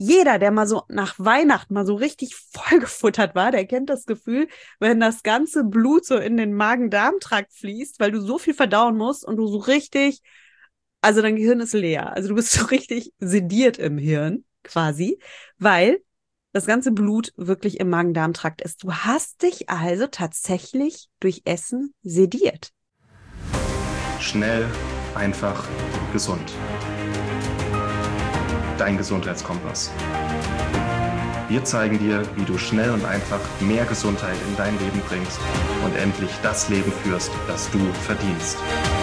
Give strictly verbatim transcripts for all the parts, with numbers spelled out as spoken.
jeder, der mal so nach Weihnachten mal so richtig vollgefuttert war, der kennt das Gefühl, wenn das ganze Blut so in den Magen-Darm-Trakt fließt, weil du so viel verdauen musst und du so richtig, also dein Gehirn ist leer. Also du bist so richtig sediert im Hirn quasi, weil das ganze Blut wirklich im Magen-Darm-Trakt ist. Du hast dich also tatsächlich durch Essen sediert. Schnell, einfach, gesund. Dein Gesundheitskompass. Wir zeigen dir, wie du schnell und einfach mehr Gesundheit in dein Leben bringst und endlich das Leben führst, das du verdienst.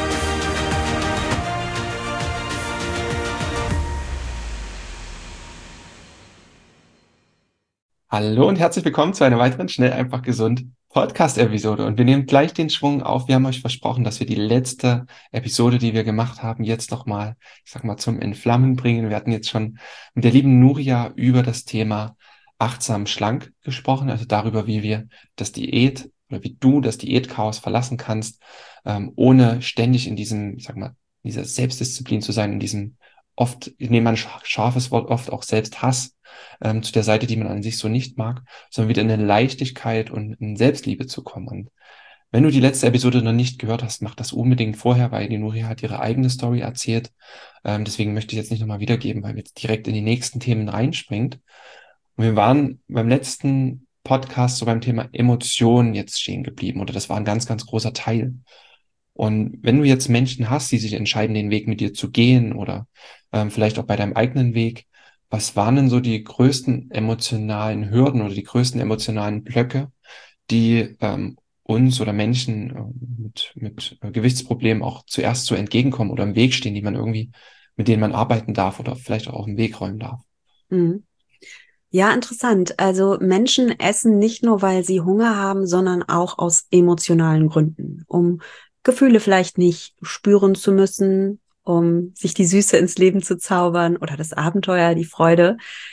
Hallo und herzlich willkommen zu einer weiteren Schnell, einfach, gesund Podcast-Episode. Und wir nehmen gleich den Schwung auf. Wir haben euch versprochen, dass wir die letzte Episode, die wir gemacht haben, jetzt nochmal, ich sag mal, zum Entflammen bringen. Wir hatten jetzt schon mit der lieben Nuria über das Thema achtsam schlank gesprochen, also darüber, wie wir das Diät oder wie du das Diätchaos verlassen kannst, ähm, ohne ständig in diesem, ich sag mal, dieser Selbstdisziplin zu sein, in diesem oft, ich nehme ein scharfes Wort, oft auch Selbsthass, ähm, zu der Seite, die man an sich so nicht mag, sondern wieder in eine Leichtigkeit und in Selbstliebe zu kommen. Und wenn du die letzte Episode noch nicht gehört hast, mach das unbedingt vorher, weil die Nuria hat ihre eigene Story erzählt. Ähm, deswegen möchte ich jetzt nicht nochmal wiedergeben, weil wir jetzt direkt in die nächsten Themen reinspringt. Und wir waren beim letzten Podcast so beim Thema Emotionen jetzt stehen geblieben, oder das war ein ganz, ganz großer Teil. Und wenn du jetzt Menschen hast, die sich entscheiden, den Weg mit dir zu gehen oder ähm, vielleicht auch bei deinem eigenen Weg, was waren denn so die größten emotionalen Hürden oder die größten emotionalen Blöcke, die ähm, uns oder Menschen äh, mit, mit äh, Gewichtsproblemen auch zuerst so entgegenkommen oder im Weg stehen, die man irgendwie, mit denen man arbeiten darf oder vielleicht auch auf den Weg räumen darf? Mhm. Ja, interessant. Also Menschen essen nicht nur, weil sie Hunger haben, sondern auch aus emotionalen Gründen, um Gefühle vielleicht nicht spüren zu müssen, um sich die Süße ins Leben zu zaubern oder das Abenteuer, die Freude.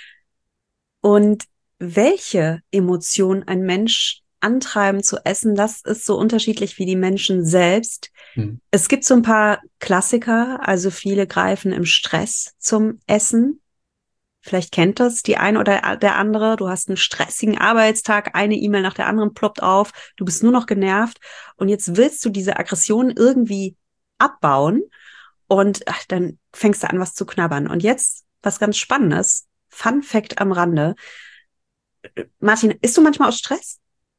Und welche Emotion ein Mensch antreiben zu essen, das ist so unterschiedlich wie die Menschen selbst. Hm. Es gibt so ein paar Klassiker, also viele greifen im Stress zum Essen. Vielleicht kennt das die eine oder der andere. Du hast einen stressigen Arbeitstag, eine E-Mail nach der anderen ploppt auf, du bist nur noch genervt und jetzt willst du diese Aggression irgendwie abbauen und ach, dann fängst du an, was zu knabbern. Und jetzt was ganz Spannendes, Fun Fact am Rande. Martin, isst du manchmal aus Stress?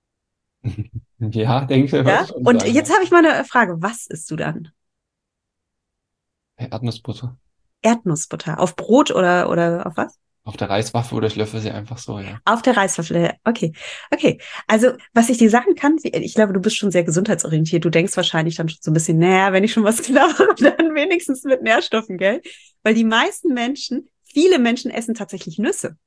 Ja, denke ich, würde Ja. ich schon Und sagen. jetzt habe ich mal eine Frage, was isst du dann? Ja. Erdnussbutter. Erdnussbutter. Auf Brot oder, oder auf was? Auf der Reiswaffe oder ich löffel sie einfach so, ja. Auf der Reiswaffel. Okay. Okay. Also, was ich dir sagen kann, ich glaube, du bist schon sehr gesundheitsorientiert. Du denkst wahrscheinlich dann schon so ein bisschen, naja, wenn ich schon was knabbere, dann wenigstens mit Nährstoffen, gell? Weil die meisten Menschen, viele Menschen essen tatsächlich Nüsse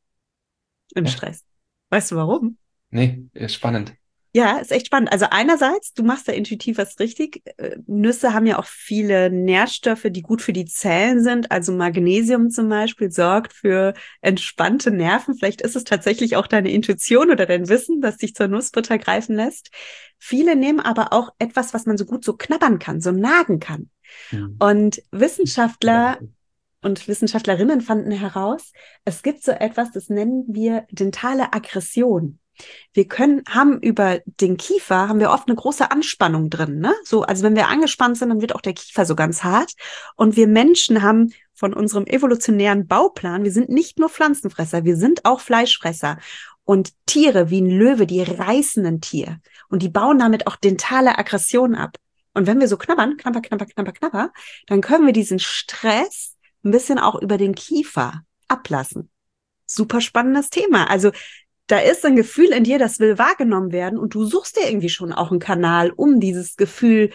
im Ja. Stress. Weißt du warum? Nee, ist spannend. Ja, ist echt spannend. Also einerseits, du machst da intuitiv was richtig. Nüsse haben ja auch viele Nährstoffe, die gut für die Zellen sind. Also Magnesium zum Beispiel sorgt für entspannte Nerven. Vielleicht ist es tatsächlich auch deine Intuition oder dein Wissen, das dich zur Nussbutter greifen lässt. Viele nehmen aber auch etwas, was man so gut so knabbern kann, so nagen kann. Hm. Und Wissenschaftler und Wissenschaftlerinnen fanden heraus, es gibt so etwas, das nennen wir dentale Aggression. Wir können, haben über den Kiefer, haben wir oft eine große Anspannung drin, ne? So, also wenn wir angespannt sind, dann wird auch der Kiefer so ganz hart. Und wir Menschen haben von unserem evolutionären Bauplan, wir sind nicht nur Pflanzenfresser, wir sind auch Fleischfresser. Und Tiere wie ein Löwe, die reißen ein Tier. Und die bauen damit auch dentale Aggression ab. Und wenn wir so knabbern, knabber, knabber, knabber, knabber, dann können wir diesen Stress ein bisschen auch über den Kiefer ablassen. Super spannendes Thema. Also da ist ein Gefühl in dir, das will wahrgenommen werden und du suchst dir irgendwie schon auch einen Kanal, um dieses Gefühl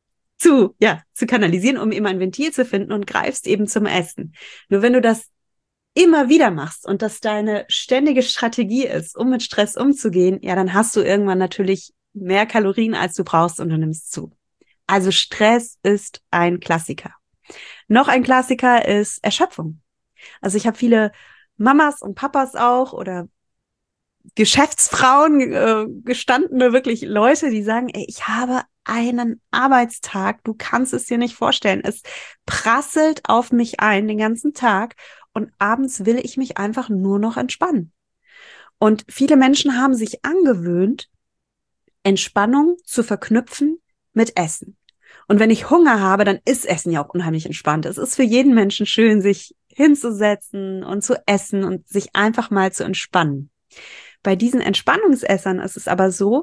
zu, ja, zu kanalisieren, um immer ein Ventil zu finden und greifst eben zum Essen. Nur wenn du das immer wieder machst und das deine ständige Strategie ist, um mit Stress umzugehen, ja, dann hast du irgendwann natürlich mehr Kalorien, als du brauchst und du nimmst zu. Also Stress ist ein Klassiker. Noch ein Klassiker ist Erschöpfung. Also ich habe viele Mamas und Papas auch oder Geschäftsfrauen, äh, gestandene wirklich Leute, die sagen, ey, ich habe einen Arbeitstag, du kannst es dir nicht vorstellen. Es prasselt auf mich ein den ganzen Tag und abends will ich mich einfach nur noch entspannen. Und viele Menschen haben sich angewöhnt, Entspannung zu verknüpfen mit Essen. Und wenn ich Hunger habe, dann ist Essen ja auch unheimlich entspannt. Es ist für jeden Menschen schön, sich hinzusetzen und zu essen und sich einfach mal zu entspannen. Bei diesen Entspannungsessern ist es aber so,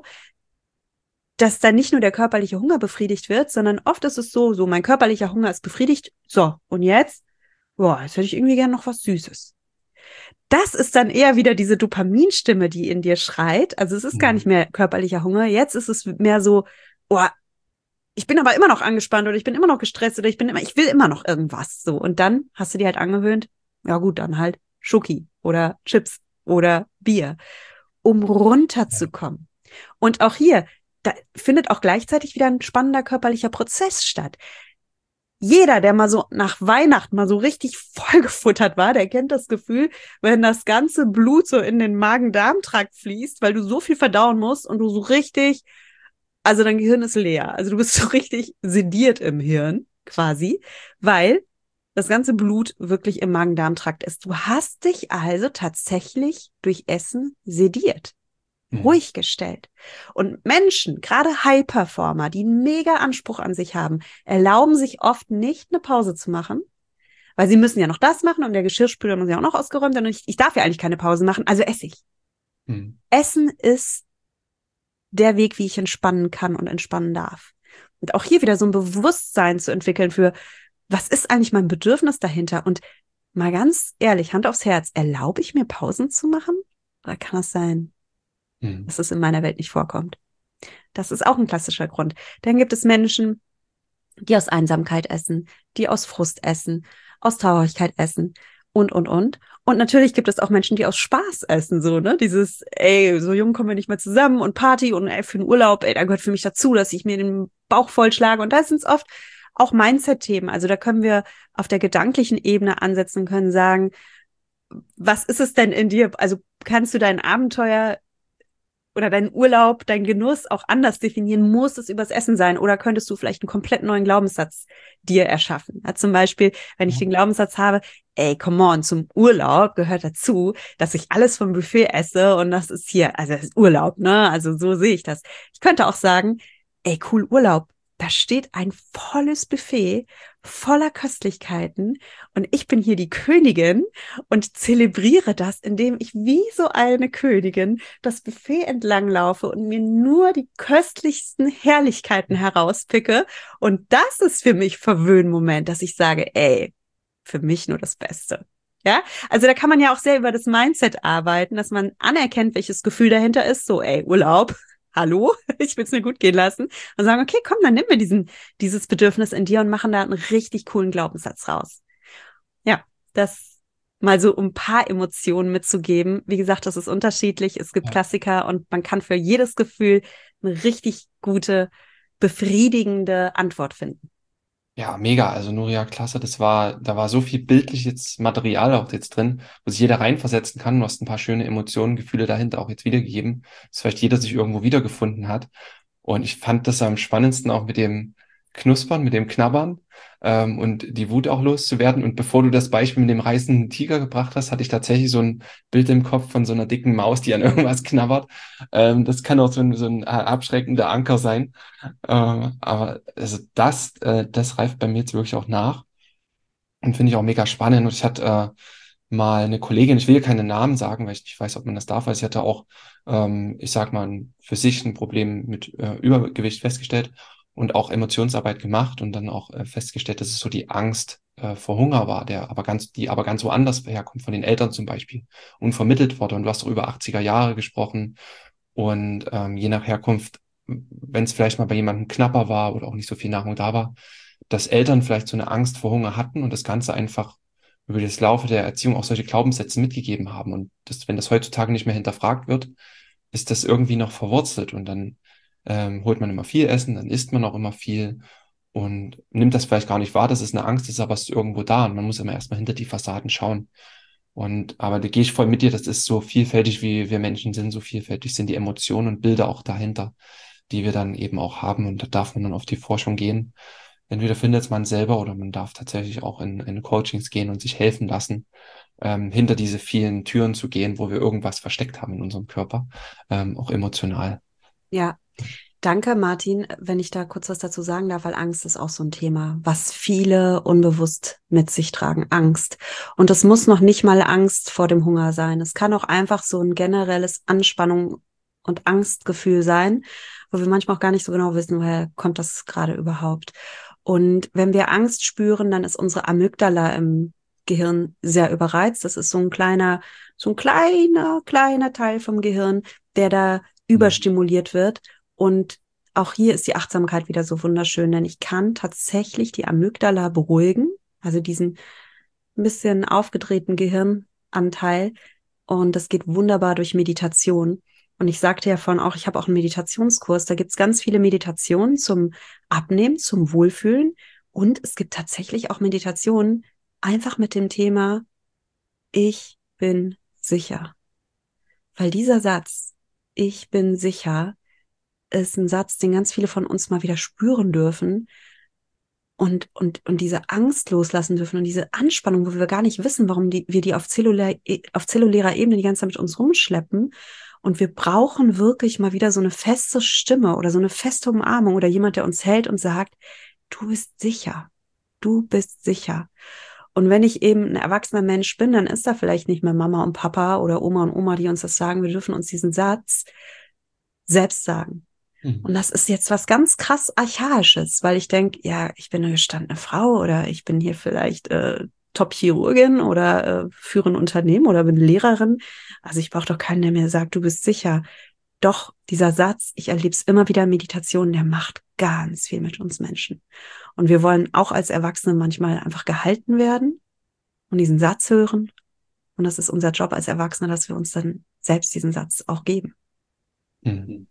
dass da nicht nur der körperliche Hunger befriedigt wird, sondern oft ist es so, so mein körperlicher Hunger ist befriedigt. So, und jetzt? Boah, jetzt hätte ich irgendwie gerne noch was Süßes. Das ist dann eher wieder diese Dopaminstimme, die in dir schreit. Also es ist gar nicht mehr körperlicher Hunger. Jetzt ist es mehr so, oh, ich bin aber immer noch angespannt oder ich bin immer noch gestresst oder ich bin immer, ich will immer noch irgendwas. So. Und dann hast du dir halt angewöhnt, ja gut, dann halt Schoki oder Chips oder Bier, um runterzukommen. Und auch hier, da findet auch gleichzeitig wieder ein spannender körperlicher Prozess statt. Jeder, der mal so nach Weihnachten mal so richtig vollgefuttert war, der kennt das Gefühl, wenn das ganze Blut so in den Magen-Darm-Trakt fließt, weil du so viel verdauen musst und du so richtig, also dein Gehirn ist leer. Also du bist so richtig sediert im Hirn quasi, weil das ganze Blut wirklich im Magen-Darm-Trakt ist. Du hast dich also tatsächlich durch Essen sediert. Ruhig gestellt. Und Menschen, gerade High-Performer, die einen mega Anspruch an sich haben, erlauben sich oft nicht, eine Pause zu machen, weil sie müssen ja noch das machen und der Geschirrspüler muss ja auch noch ausgeräumt werden und ich, ich darf ja eigentlich keine Pause machen, also esse ich. Hm. Essen ist der Weg, wie ich entspannen kann und entspannen darf. Und auch hier wieder so ein Bewusstsein zu entwickeln für, was ist eigentlich mein Bedürfnis dahinter? Und mal ganz ehrlich, Hand aufs Herz, erlaube ich mir Pausen zu machen? Oder kann das sein, dass es in meiner Welt nicht vorkommt? Das ist auch ein klassischer Grund. Dann gibt es Menschen, die aus Einsamkeit essen, die aus Frust essen, aus Traurigkeit essen und, und, und. Und natürlich gibt es auch Menschen, die aus Spaß essen, so, ne? Dieses, ey, so jung kommen wir nicht mehr zusammen und Party und ey, für den Urlaub, ey, da gehört für mich dazu, dass ich mir den Bauch vollschlage. Und da sind es oft auch Mindset-Themen. Also da können wir auf der gedanklichen Ebene ansetzen und können sagen, was ist es denn in dir? Also kannst du dein Abenteuer oder deinen Urlaub, deinen Genuss auch anders definieren? Muss es übers Essen sein? Oder könntest du vielleicht einen komplett neuen Glaubenssatz dir erschaffen? Ja, zum Beispiel, wenn ich den Glaubenssatz habe, ey, come on, zum Urlaub gehört dazu, dass ich alles vom Buffet esse und das ist hier, also das ist Urlaub, ne? Also so sehe ich das. Ich könnte auch sagen, ey, cool, Urlaub. Da steht ein volles Buffet voller Köstlichkeiten und ich bin hier die Königin und zelebriere das, indem ich wie so eine Königin das Buffet entlang laufe und mir nur die köstlichsten Herrlichkeiten herauspicke. Und das ist für mich Verwöhnmoment, dass ich sage, ey, für mich nur das Beste. Ja, also da kann man ja auch sehr über das Mindset arbeiten, dass man anerkennt, welches Gefühl dahinter ist. So, ey, Urlaub. Hallo, ich will es mir gut gehen lassen und sagen, okay, komm, dann nimm mir diesen, dieses Bedürfnis in dir und machen da einen richtig coolen Glaubenssatz raus. Ja, das mal so um ein paar Emotionen mitzugeben. Wie gesagt, das ist unterschiedlich. Es gibt ja Klassiker und man kann für jedes Gefühl eine richtig gute, befriedigende Antwort finden. Ja, mega. Also Nuria, klasse. Das war, da war so viel bildliches Material auch jetzt drin, wo sich jeder reinversetzen kann. Du hast ein paar schöne Emotionen, Gefühle dahinter auch jetzt wiedergegeben, dass vielleicht jeder sich irgendwo wiedergefunden hat. Und ich fand das am spannendsten auch mit dem Knuspern, mit dem Knabbern ähm, und die Wut auch loszuwerden. Und bevor du das Beispiel mit dem reißenden Tiger gebracht hast, hatte ich tatsächlich so ein Bild im Kopf von so einer dicken Maus, die an irgendwas knabbert. Ähm, das kann auch so ein, so ein abschreckender Anker sein. Äh, aber also das, äh, das reift bei mir jetzt wirklich auch nach und finde ich auch mega spannend. Und ich hatte äh, mal eine Kollegin, ich will keine Namen sagen, weil ich nicht weiß, ob man das darf, weil sie hatte auch, ähm, ich sag mal, für sich ein Problem mit äh, Übergewicht festgestellt und auch Emotionsarbeit gemacht und dann auch äh, festgestellt, dass es so die Angst äh, vor Hunger war, der aber ganz, die aber ganz woanders herkommt, von den Eltern zum Beispiel, und vermittelt wurde. Und du hast doch über achtziger Jahre gesprochen und ähm, je nach Herkunft, wenn es vielleicht mal bei jemandem knapper war oder auch nicht so viel Nahrung da war, dass Eltern vielleicht so eine Angst vor Hunger hatten und das Ganze einfach über das Laufe der Erziehung auch solche Glaubenssätze mitgegeben haben. Und das, wenn das heutzutage nicht mehr hinterfragt wird, ist das irgendwie noch verwurzelt und dann ähm, holt man immer viel Essen, dann isst man auch immer viel und nimmt das vielleicht gar nicht wahr, dass es eine Angst ist, aber es ist irgendwo da und man muss immer erstmal hinter die Fassaden schauen. Und aber da gehe ich voll mit dir, das ist so vielfältig, wie wir Menschen sind, so vielfältig sind die Emotionen und Bilder auch dahinter, die wir dann eben auch haben und da darf man dann auf die Forschung gehen. entweder findet man selber oder man darf tatsächlich auch in, in Coachings gehen und sich helfen lassen, ähm, hinter diese vielen Türen zu gehen, wo wir irgendwas versteckt haben in unserem Körper, ähm, auch emotional. Ja, danke, Martin, wenn ich da kurz was dazu sagen darf, weil Angst ist auch so ein Thema, was viele unbewusst mit sich tragen, Angst. Und es muss noch nicht mal Angst vor dem Hunger sein. Es kann auch einfach so ein generelles Anspannung und Angstgefühl sein, wo wir manchmal auch gar nicht so genau wissen, woher kommt das gerade überhaupt. Und wenn wir Angst spüren, dann ist unsere Amygdala im Gehirn sehr überreizt. Das ist so ein kleiner, so ein kleiner, kleiner Teil vom Gehirn, der da überstimuliert wird. Und auch hier ist die Achtsamkeit wieder so wunderschön, denn ich kann tatsächlich die Amygdala beruhigen, also diesen ein bisschen aufgedrehten Gehirnanteil. Und das geht wunderbar durch Meditation. Und ich sagte ja vorhin auch, ich habe auch einen Meditationskurs. Da gibt es ganz viele Meditationen zum Abnehmen, zum Wohlfühlen. Und es gibt tatsächlich auch Meditationen einfach mit dem Thema, ich bin sicher. Weil dieser Satz, ich bin sicher, ist ein Satz, den ganz viele von uns mal wieder spüren dürfen und, und, und diese Angst loslassen dürfen und diese Anspannung, wo wir gar nicht wissen, warum die, wir die auf, zellulär, auf zellulärer Ebene die ganze Zeit mit uns rumschleppen. Und wir brauchen wirklich mal wieder so eine feste Stimme oder so eine feste Umarmung oder jemand, der uns hält und sagt, du bist sicher, du bist sicher. Und wenn ich eben ein erwachsener Mensch bin, dann ist da vielleicht nicht mehr Mama und Papa oder Oma und Oma, die uns das sagen. Wir dürfen uns diesen Satz selbst sagen. Und das ist jetzt was ganz krass Archaisches, weil ich denke, ja, ich bin eine gestandene Frau oder ich bin hier vielleicht äh, Top-Chirurgin oder äh, führe ein Unternehmen oder bin Lehrerin. Also ich brauche doch keinen, der mir sagt, du bist sicher. Doch dieser Satz, ich erlebe es immer wieder in Meditationen, der macht ganz viel mit uns Menschen. Und wir wollen auch als Erwachsene manchmal einfach gehalten werden und diesen Satz hören. Und das ist unser Job als Erwachsene, dass wir uns dann selbst diesen Satz auch geben. Mhm.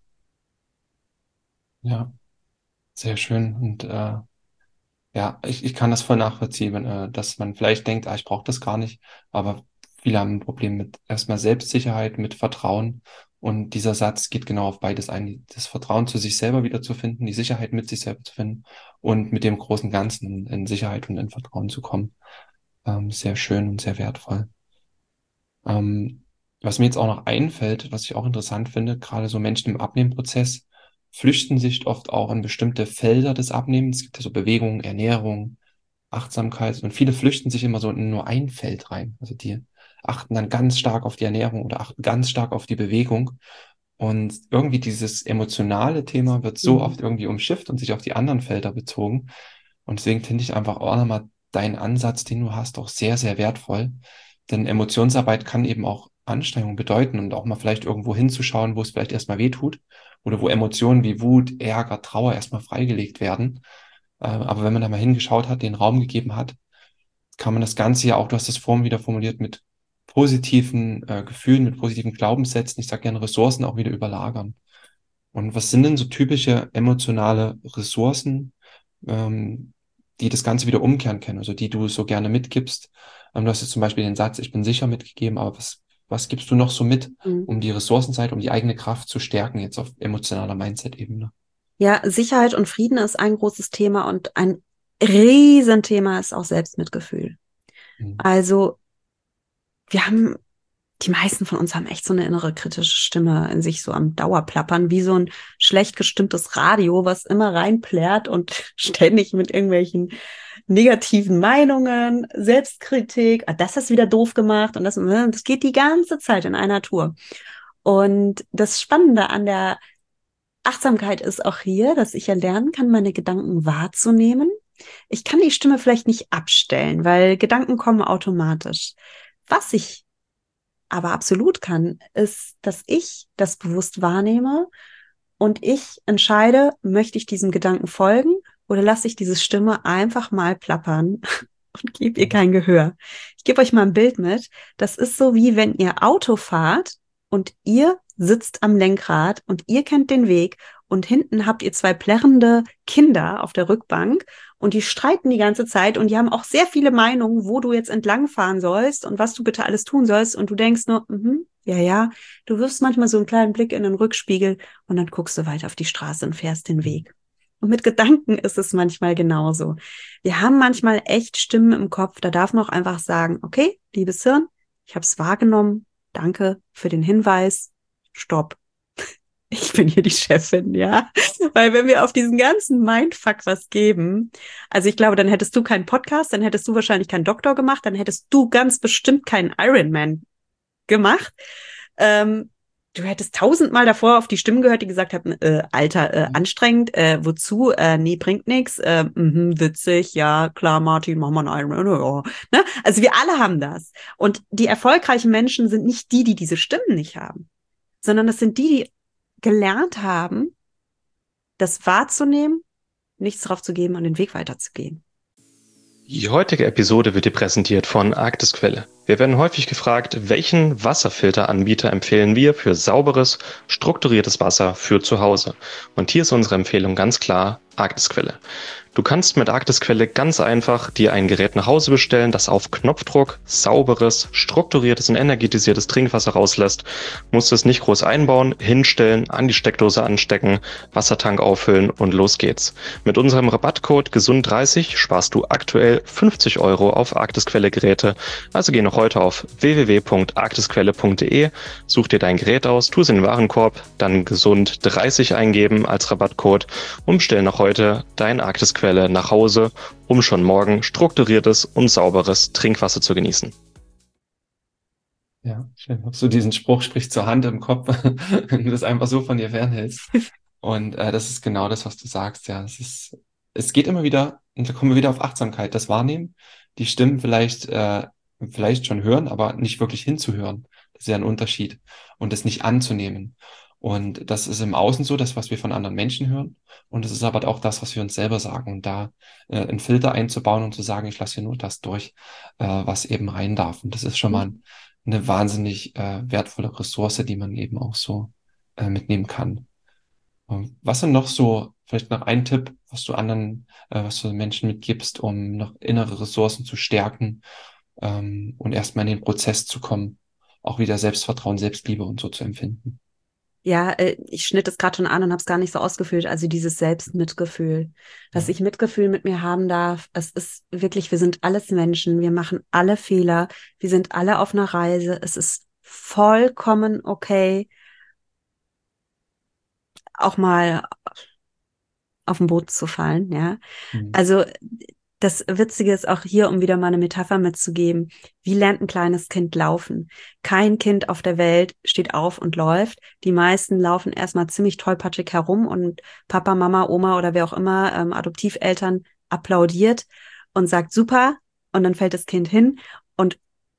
Ja, sehr schön. Und äh, ja, ich, ich kann das voll nachvollziehen, äh, dass man vielleicht denkt, ah, ich brauche das gar nicht, aber viele haben ein Problem mit erstmal Selbstsicherheit, mit Vertrauen. Und dieser Satz geht genau auf beides ein, das Vertrauen zu sich selber wiederzufinden, die Sicherheit mit sich selber zu finden und mit dem großen Ganzen in, in Sicherheit und in Vertrauen zu kommen. Ähm, sehr schön und sehr wertvoll. Ähm, was mir jetzt auch noch einfällt, was ich auch interessant finde, gerade so Menschen im Abnehmprozess flüchten sich oft auch in bestimmte Felder des Abnehmens. Es gibt ja so Bewegung, Ernährung, Achtsamkeit und viele flüchten sich immer so in nur ein Feld rein. Also die achten dann ganz stark auf die Ernährung oder achten ganz stark auf die Bewegung. Und irgendwie dieses emotionale Thema wird so Mhm. oft irgendwie umschifft und sich auf die anderen Felder bezogen. Und deswegen finde ich einfach auch nochmal deinen Ansatz, den du hast, auch sehr, sehr wertvoll. Denn Emotionsarbeit kann eben auch Anstrengung bedeuten und auch mal vielleicht irgendwo hinzuschauen, wo es vielleicht erstmal weh tut oder wo Emotionen wie Wut, Ärger, Trauer erstmal freigelegt werden. Äh, aber wenn man da mal hingeschaut hat, den Raum gegeben hat, kann man das Ganze ja auch, du hast das vorhin wieder formuliert, mit positiven äh, Gefühlen, mit positiven Glaubenssätzen, ich sage gerne Ressourcen auch wieder überlagern. Und was sind denn so typische emotionale Ressourcen, ähm, die das Ganze wieder umkehren können, also die du so gerne mitgibst? Ähm, du hast jetzt zum Beispiel den Satz, ich bin sicher mitgegeben, aber was, was gibst du noch so mit, Mhm. um die Ressourcenseite, um die eigene Kraft zu stärken, jetzt auf emotionaler Mindset-Ebene? Ja, Sicherheit und Frieden ist ein großes Thema und ein Riesenthema ist auch Selbstmitgefühl. Mhm. Also wir haben, die meisten von uns haben echt so eine innere kritische Stimme in sich so am Dauerplappern, wie so ein schlecht gestimmtes Radio, was immer reinplärt und ständig mit irgendwelchen negativen Meinungen, Selbstkritik, ah, das hast du wieder doof gemacht und das, das geht die ganze Zeit in einer Tour. Und das Spannende an der Achtsamkeit ist auch hier, dass ich ja lernen kann, meine Gedanken wahrzunehmen. Ich kann die Stimme vielleicht nicht abstellen, weil Gedanken kommen automatisch. Was ich aber absolut kann, ist, dass ich das bewusst wahrnehme und ich entscheide, möchte ich diesem Gedanken folgen oder lasse ich diese Stimme einfach mal plappern und gebe ihr kein Gehör. Ich gebe euch mal ein Bild mit. Das ist so, wie wenn ihr Auto fahrt und ihr sitzt am Lenkrad und ihr kennt den Weg und hinten habt ihr zwei plärrende Kinder auf der Rückbank und die streiten die ganze Zeit und die haben auch sehr viele Meinungen, wo du jetzt entlangfahren sollst und was du bitte alles tun sollst und du denkst nur, mhm, ja, ja, du wirfst manchmal so einen kleinen Blick in den Rückspiegel und dann guckst du weiter auf die Straße und fährst den Weg. Und mit Gedanken ist es manchmal genauso. Wir haben manchmal echt Stimmen im Kopf, da darf man auch einfach sagen, okay, liebes Hirn, ich habe es wahrgenommen, danke für den Hinweis, stopp. Ich bin hier die Chefin, ja. Weil wenn wir auf diesen ganzen Mindfuck was geben, also ich glaube, dann hättest du keinen Podcast, dann hättest du wahrscheinlich keinen Doktor gemacht, dann hättest du ganz bestimmt keinen Ironman gemacht. Ähm, du hättest tausendmal davor auf die Stimmen gehört, die gesagt haben, äh, Alter, äh, anstrengend, äh, wozu? Äh, nee, bringt nix. Äh, mh, witzig, ja, klar, Martin, mach mal einen Ironman. Ja. Ne? Also wir alle haben das. Und die erfolgreichen Menschen sind nicht die, die diese Stimmen nicht haben, sondern das sind die, die gelernt haben, das wahrzunehmen, nichts drauf zu geben und den Weg weiterzugehen. Die heutige Episode wird dir präsentiert von Arktisquelle. Wir werden häufig gefragt, welchen Wasserfilteranbieter empfehlen wir für sauberes, strukturiertes Wasser für zu Hause. Und hier ist unsere Empfehlung ganz klar, Arktisquelle. Du kannst mit Arktisquelle ganz einfach dir ein Gerät nach Hause bestellen, das auf Knopfdruck sauberes, strukturiertes und energetisiertes Trinkwasser rauslässt. Musst es nicht groß einbauen, hinstellen, an die Steckdose anstecken, Wassertank auffüllen und los geht's. Mit unserem Rabattcode gesund dreißig sparst du aktuell fünfzig Euro auf Arktisquelle-Geräte. Also geh noch heute auf w w w punkt arktisquelle punkt d e, such dir dein Gerät aus, tu es in den Warenkorb, dann gesund dreißig eingeben als Rabattcode und bestell noch heute dein Arktisquelle nach Hause, um schon morgen strukturiertes und sauberes Trinkwasser zu genießen. Ja, schön. So diesen Spruch spricht zur Hand im Kopf, wenn du das einfach so von dir fernhältst. Und äh, das ist genau das, was du sagst. Ja, es ist, es geht immer wieder, und da kommen wir wieder auf Achtsamkeit, das Wahrnehmen, die Stimmen vielleicht, äh, vielleicht schon hören, aber nicht wirklich hinzuhören. Das ist ja ein Unterschied. Und das nicht anzunehmen. Und das ist im Außen so, das, was wir von anderen Menschen hören. Und es ist aber auch das, was wir uns selber sagen. Und da äh, einen Filter einzubauen und zu sagen, ich lasse hier nur das durch, äh, was eben rein darf. Und das ist schon mal ein, eine wahnsinnig äh, wertvolle Ressource, die man eben auch so äh, mitnehmen kann. Und was sind noch so, vielleicht noch ein Tipp, was du anderen, äh, was du Menschen mitgibst, um noch innere Ressourcen zu stärken ähm, und erstmal in den Prozess zu kommen, auch wieder Selbstvertrauen, Selbstliebe und so zu empfinden? Ja, äh, ich schnitt es gerade schon an und habe es gar nicht so ausgeführt. Also dieses Selbstmitgefühl, dass Ja. ich Mitgefühl mit mir haben darf. Es ist wirklich, wir sind alles Menschen, wir machen alle Fehler, wir sind alle auf einer Reise. Es ist vollkommen okay, auch mal auf den Boden zu fallen, ja. Mhm. Also das Witzige ist auch hier, um wieder mal eine Metapher mitzugeben. Wie lernt ein kleines Kind laufen? Kein Kind auf der Welt steht auf und läuft. Die meisten laufen erstmal ziemlich tollpatschig herum und Papa, Mama, Oma oder wer auch immer, ähm, Adoptiveltern applaudiert und sagt super und dann fällt das Kind hin und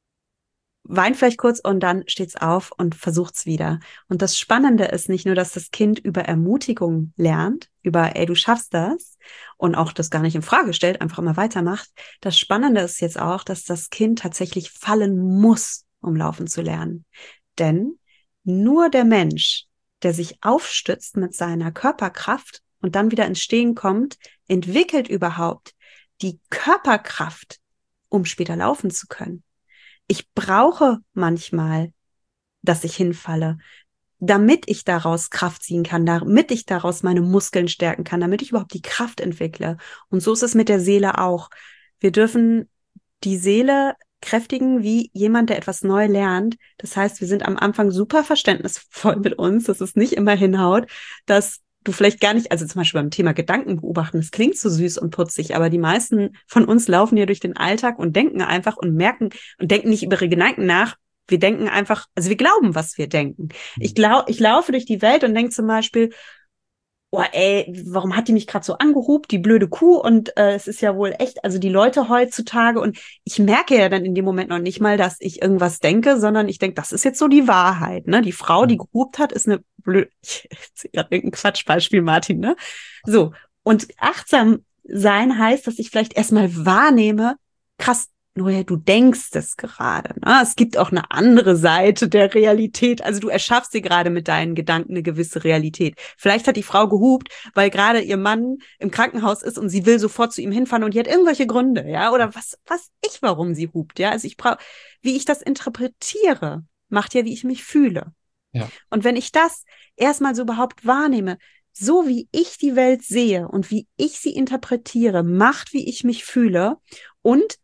weint vielleicht kurz und dann steht's auf und versucht's wieder. Und das Spannende ist nicht nur, dass das Kind über Ermutigung lernt, über, ey, du schaffst das und auch das gar nicht in Frage stellt, einfach immer weitermacht. Das Spannende ist jetzt auch, dass das Kind tatsächlich fallen muss, um laufen zu lernen. Denn nur der Mensch, der sich aufstützt mit seiner Körperkraft und dann wieder ins Stehen kommt, entwickelt überhaupt die Körperkraft, um später laufen zu können. Ich brauche manchmal, dass ich hinfalle, damit ich daraus Kraft ziehen kann, damit ich daraus meine Muskeln stärken kann, damit ich überhaupt die Kraft entwickle. Und so ist es mit der Seele auch. Wir dürfen die Seele kräftigen wie jemand, der etwas neu lernt. Das heißt, wir sind am Anfang super verständnisvoll mit uns, dass es nicht immer hinhaut, dass du vielleicht gar nicht, also zum Beispiel beim Thema Gedanken beobachten, das klingt so süß und putzig, aber die meisten von uns laufen ja durch den Alltag und denken einfach und merken und denken nicht über ihre Gedanken nach. Wir denken einfach, also wir glauben, was wir denken. Ich glaube, ich laufe durch die Welt und denke zum Beispiel, oh ey, warum hat die mich gerade so angehupt, die blöde Kuh? Und äh, es ist ja wohl echt, also die Leute heutzutage, und ich merke ja dann in dem Moment noch nicht mal, dass ich irgendwas denke, sondern ich denke, das ist jetzt so die Wahrheit, ne? Die Frau, die gehupt hat, ist eine blöde, ich erzähle gerade irgendein Quatschbeispiel, Martin, ne? So, und achtsam sein heißt, dass ich vielleicht erstmal wahrnehme, krass, Noja, du denkst es gerade. Ne? Es gibt auch eine andere Seite der Realität. Also du erschaffst dir gerade mit deinen Gedanken eine gewisse Realität. Vielleicht hat die Frau gehupt, weil gerade ihr Mann im Krankenhaus ist und sie will sofort zu ihm hinfahren und die hat irgendwelche Gründe, ja, oder was, was ich, warum sie hupt, ja. Also ich brauche, wie ich das interpretiere, macht ja, wie ich mich fühle. Ja. Und wenn ich das erstmal so überhaupt wahrnehme, so wie ich die Welt sehe und wie ich sie interpretiere, macht, wie ich mich fühle und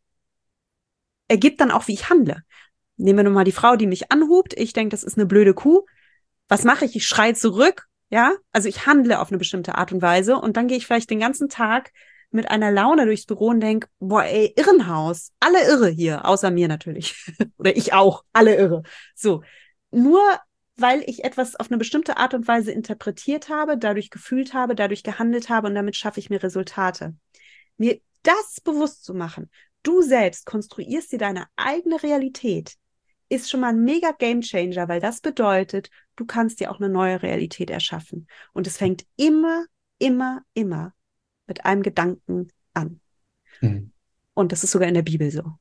ergibt dann auch, wie ich handle. Nehmen wir nochmal die Frau, die mich anhupt. Ich denke, das ist eine blöde Kuh. Was mache ich? Ich schreie zurück. Ja, also ich handle auf eine bestimmte Art und Weise und dann gehe ich vielleicht den ganzen Tag mit einer Laune durchs Büro und denke, boah, ey, Irrenhaus. Alle irre hier, außer mir natürlich. Oder ich auch, alle irre. So, nur weil ich etwas auf eine bestimmte Art und Weise interpretiert habe, dadurch gefühlt habe, dadurch gehandelt habe und damit schaffe ich mir Resultate. Mir das bewusst zu machen, du selbst konstruierst dir deine eigene Realität, ist schon mal ein mega Gamechanger, weil das bedeutet, du kannst dir auch eine neue Realität erschaffen. Und es fängt immer, immer, immer mit einem Gedanken an. Mhm. Und das ist sogar in der Bibel so.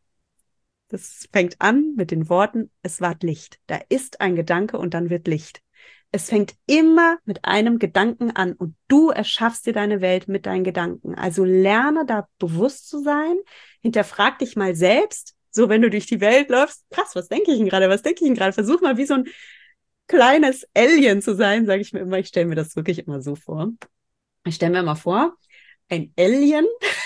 Das fängt an mit den Worten, es ward Licht. Da ist ein Gedanke und dann wird Licht. Es fängt immer mit einem Gedanken an und du erschaffst dir deine Welt mit deinen Gedanken. Also lerne da bewusst zu sein, hinterfrag dich mal selbst, so wenn du durch die Welt läufst, krass, was denke ich denn gerade, was denke ich denn gerade? Versuch mal wie so ein kleines Alien zu sein, sage ich mir immer. Ich stelle mir das wirklich immer so vor. Ich stelle mir immer vor, ein Alien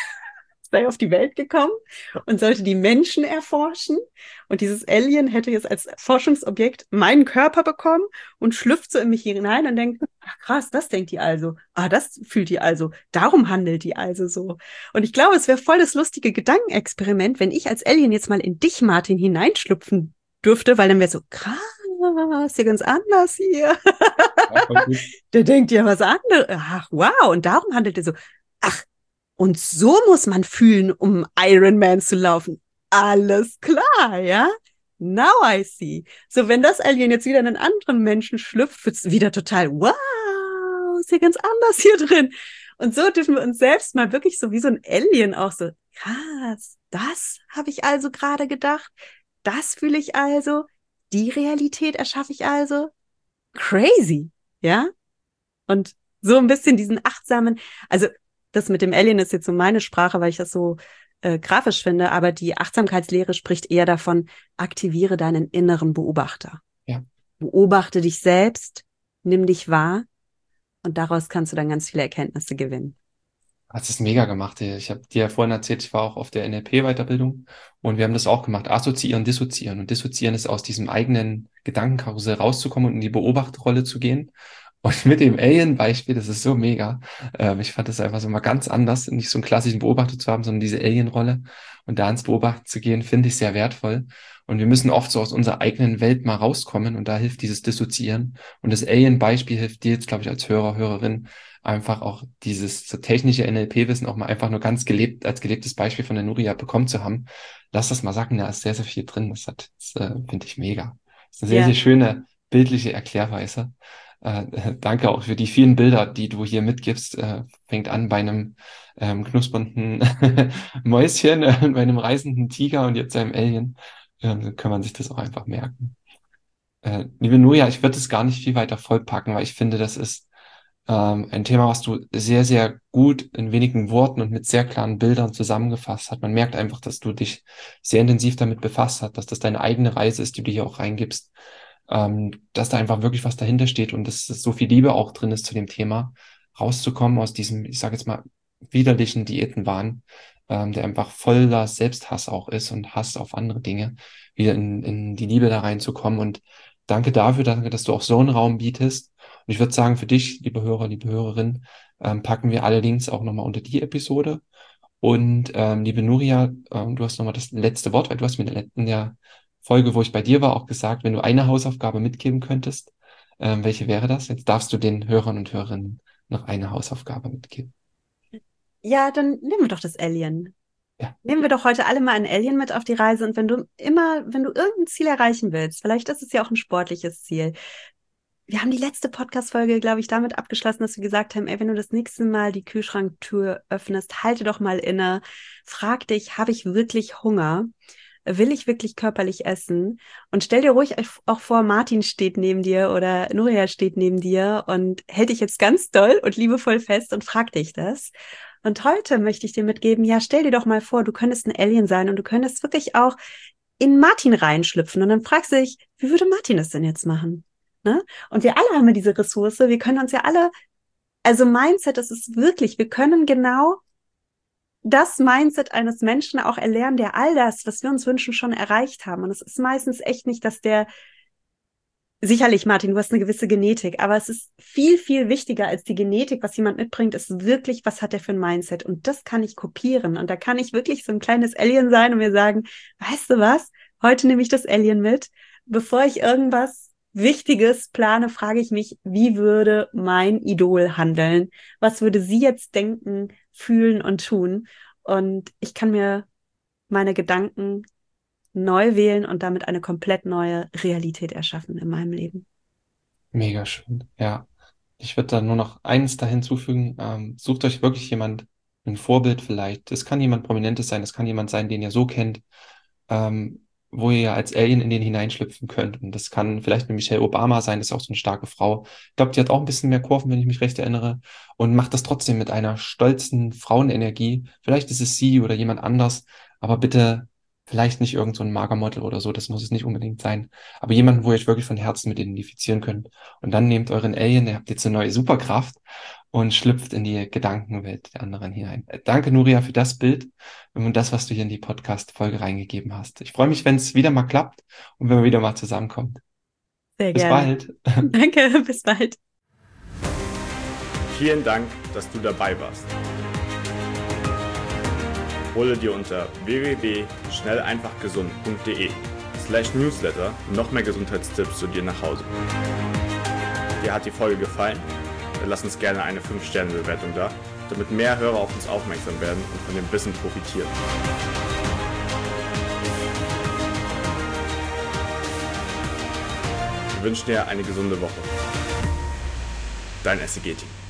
sei auf die Welt gekommen und sollte die Menschen erforschen. Und dieses Alien hätte jetzt als Forschungsobjekt meinen Körper bekommen und schlüpft so in mich hinein und denkt, ach krass, das denkt die also. Ah, das fühlt die also. Darum handelt die also so. Und ich glaube, es wäre voll das lustige Gedankenexperiment, wenn ich als Alien jetzt mal in dich, Martin, hineinschlüpfen dürfte, weil dann wäre so, krass, ist ja ganz anders hier. Ja, Der denkt ja was anderes. Ach, wow. Und darum handelt er so. Ach, und so muss man fühlen, um Iron Man zu laufen. Alles klar, ja? Now I see. So, wenn das Alien jetzt wieder in einen anderen Menschen schlüpft, wird es wieder total, wow, ist ja ganz anders hier drin. Und so dürfen wir uns selbst mal wirklich so wie so ein Alien auch so, krass, das habe ich also gerade gedacht, das fühle ich also, die Realität erschaffe ich also. Crazy, ja? Und so ein bisschen diesen achtsamen, also das mit dem Alien ist jetzt so meine Sprache, weil ich das so äh, grafisch finde, aber die Achtsamkeitslehre spricht eher davon, aktiviere deinen inneren Beobachter. Ja. Beobachte dich selbst, nimm dich wahr und daraus kannst du dann ganz viele Erkenntnisse gewinnen. Hast es mega gemacht. Ich habe dir ja vorhin erzählt, ich war auch auf der N L P-Weiterbildung und wir haben das auch gemacht. Assoziieren, dissoziieren. Und dissoziieren ist aus diesem eigenen Gedankenkarussell rauszukommen und in die Beobachterrolle zu gehen. Und mit dem Alien-Beispiel, das ist so mega. Ähm, ich fand das einfach so mal ganz anders, nicht so einen klassischen Beobachter zu haben, sondern diese Alien-Rolle. Und da ins Beobachten zu gehen, finde ich sehr wertvoll. Und wir müssen oft so aus unserer eigenen Welt mal rauskommen und da hilft dieses Dissoziieren. Und das Alien-Beispiel hilft dir jetzt, glaube ich, als Hörer, Hörerin, einfach auch dieses so technische N L P-Wissen auch mal einfach nur ganz gelebt, als gelebtes Beispiel von der Nuria bekommen zu haben. Lass das mal sagen, da ist sehr, sehr viel drin. Das hat, das äh, finde ich mega. Das ist eine sehr, Ja. sehr schöne bildliche Erklärweise. Äh, danke auch für die vielen Bilder, die du hier mitgibst. Äh, fängt an bei einem ähm, knuspernden Mäuschen, äh, bei einem reisenden Tiger und jetzt einem Alien. Ähm, kann man sich das auch einfach merken. Äh, liebe Nuria, ich würde es gar nicht viel weiter vollpacken, weil ich finde, das ist ähm, ein Thema, was du sehr, sehr gut in wenigen Worten und mit sehr klaren Bildern zusammengefasst hast. Man merkt einfach, dass du dich sehr intensiv damit befasst hast, dass das deine eigene Reise ist, die du hier auch reingibst, ähm, dass da einfach wirklich was dahinter steht und dass, dass so viel Liebe auch drin ist zu dem Thema, rauszukommen aus diesem, ich sage jetzt mal, widerlichen Diätenwahn, ähm, der einfach voller Selbsthass auch ist und Hass auf andere Dinge, wieder in, in die Liebe da reinzukommen. Und danke dafür, danke, dass du auch so einen Raum bietest. Und ich würde sagen, für dich, liebe Hörer, liebe Hörerin, ähm, packen wir alle Links auch nochmal unter die Episode. Und ähm, liebe Nuria, ähm, du hast nochmal das letzte Wort, weil du hast mir in der, in der Folge, wo ich bei dir war, auch gesagt, wenn du eine Hausaufgabe mitgeben könntest, ähm, welche wäre das? Jetzt darfst du den Hörern und Hörerinnen noch eine Hausaufgabe mitgeben. Ja, dann nehmen wir doch das Alien. Ja. Nehmen wir doch heute alle mal ein Alien mit auf die Reise und wenn du immer, wenn du irgendein Ziel erreichen willst, vielleicht ist es ja auch ein sportliches Ziel. Wir haben die letzte Podcast-Folge, glaube ich, damit abgeschlossen, dass wir gesagt haben, ey, wenn du das nächste Mal die Kühlschranktür öffnest, halte doch mal inne, frag dich, habe ich wirklich Hunger? Will ich wirklich körperlich essen? Und stell dir ruhig auch vor, Martin steht neben dir oder Nuria steht neben dir und hält dich jetzt ganz doll und liebevoll fest und fragt dich das. Und heute möchte ich dir mitgeben, ja, stell dir doch mal vor, du könntest ein Alien sein und du könntest wirklich auch in Martin reinschlüpfen. Und dann fragst du dich, wie würde Martin das denn jetzt machen? Ne? Und wir alle haben ja diese Ressource, wir können uns ja alle Also Mindset, das ist wirklich, wir können genau das Mindset eines Menschen auch erlernen, der all das, was wir uns wünschen, schon erreicht haben. Und es ist meistens echt nicht, dass der, sicherlich, Martin, du hast eine gewisse Genetik, aber es ist viel, viel wichtiger als die Genetik, was jemand mitbringt, ist wirklich, was hat er für ein Mindset? Und das kann ich kopieren. Und da kann ich wirklich so ein kleines Alien sein und mir sagen, weißt du was? Heute nehme ich das Alien mit. Bevor ich irgendwas Wichtiges plane, frage ich mich, wie würde mein Idol handeln? Was würde sie jetzt denken, fühlen und tun? Und ich kann mir meine Gedanken neu wählen und damit eine komplett neue Realität erschaffen in meinem Leben. Mega schön, ja. Ich würde da nur noch eins da hinzufügen. Ähm, sucht euch wirklich jemand, ein Vorbild vielleicht. Es kann jemand Prominentes sein, es kann jemand sein, den ihr so kennt, ähm, wo ihr als Alien in den hineinschlüpfen könnt. Und das kann vielleicht eine Michelle Obama sein, das ist auch so eine starke Frau. Ich glaube, die hat auch ein bisschen mehr Kurven, wenn ich mich recht erinnere. Und macht das trotzdem mit einer stolzen Frauenenergie. Vielleicht ist es sie oder jemand anders, aber bitte vielleicht nicht irgend so ein Magermodel oder so, das muss es nicht unbedingt sein. Aber jemanden, wo ihr euch wirklich von Herzen mit identifizieren könnt. Und dann nehmt euren Alien, ihr habt jetzt eine neue Superkraft und schlüpft in die Gedankenwelt der anderen hinein. Äh, Danke, Nuria, für das Bild und das, was du hier in die Podcast-Folge reingegeben hast. Ich freue mich, wenn es wieder mal klappt und wenn wir wieder mal zusammenkommen. Sehr Bis gerne. bald. Danke, bis bald. Vielen Dank, dass du dabei warst. Hole dir unter w w w punkt schnell einfach gesund punkt de slash newsletter noch mehr Gesundheitstipps zu dir nach Hause. Dir hat die Folge gefallen? Dann lass uns gerne eine fünf Sterne Bewertung da, damit mehr Hörer auf uns aufmerksam werden und von dem Wissen profitieren. Wir wünschen dir eine gesunde Woche. Dein S C G-Team.